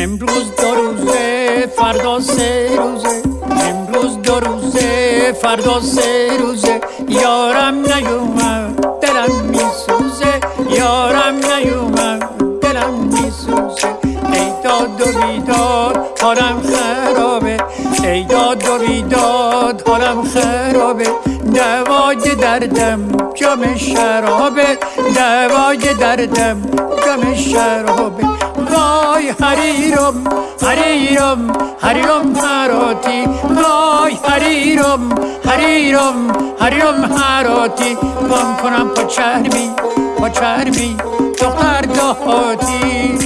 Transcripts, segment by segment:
امروز 2 روزه فردا 3 روزه، امروز 2 روزه فردا 3 روزه، یارم نیومد دلم میسوزه، یارم نیومد دلم میسوزه. ای داد و بیداد حالم خرابه، ای داد و بیداد حالم خرابه، دوای دردم جام شرابه، دوای دردم جام شرابه. وای حریرم حریرم حریرم هراتی، وای حریرم حریرم حریرم هراتی، گم کنم پا چرمی پا چرمی دختر دهاتی.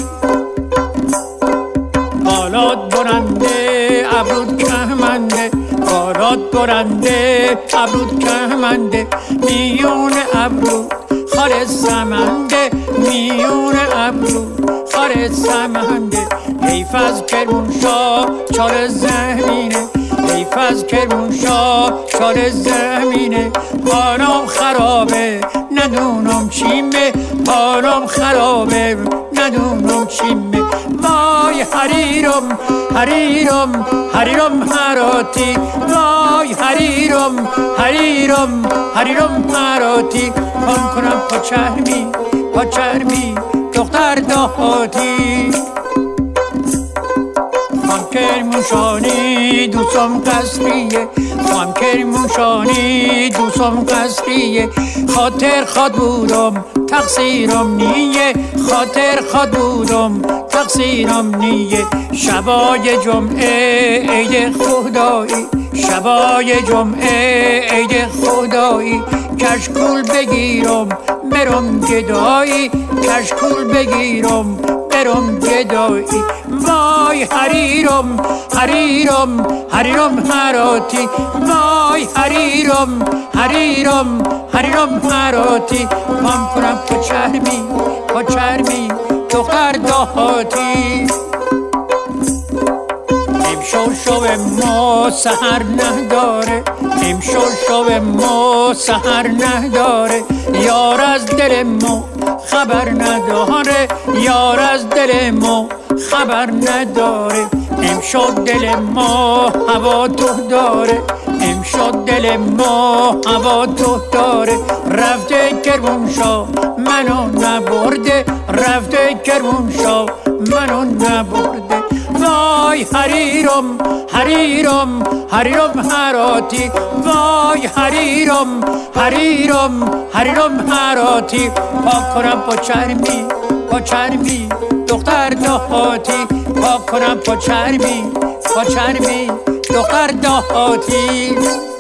بالات برنده ابرود کهمنده، بالات برنده ابرود کهمنده، میون ابرو خال سمنده، میون ابرو خال سمنده. حیف از کرمانشاه چال زمینه، حیف از کرمانشاه چال زمینه، حالم خرابه ندونم چیمه، حالم خرابه ندونم چیمه. وای حریرم حریرم حریرم هراتی، وای حریرم حریرم حریرم هراتی، گم کنم پا چرمی پا چرمی دختر دهاتی. خان کرمانشاهی دوستم قصریه، خان کرمانشاهی دوستم قصریه، خاطر خواد بودم تقصیرم نیه، خاطر خواد بودم تقصیرم نیه. شبای جمعه عید خدایی، شبای جمعه عید خدایی، کشکول بگیرم برم گدایی، کشکول بگیرم برم گدایی. وای حریرم حریرم حریرم هراتی، وای حریرم حریرم حریرم هراتی، گم کنم پا چرمی پا چرمی دختر دهاتی. امشب شب ما سحر نداره، امشب شب ما سحر نداره، یار از دل ما خبر نداره، یار از دل ما خبر نداره. امشب دل ما هوا تو داره، امشب دل ما هوا تو داره، رفته کرمانشاه منو نبرده، رفته کرمانشاه منو نبرده. وای حریرم حریرم حریرم هراتی، وای حریرم حریرم حریرم هراتی، پاک کنم پا چرمی پا چرمی دختر دهاتی، پاک کنم پا چرمی پا چرمی دختر دهاتی.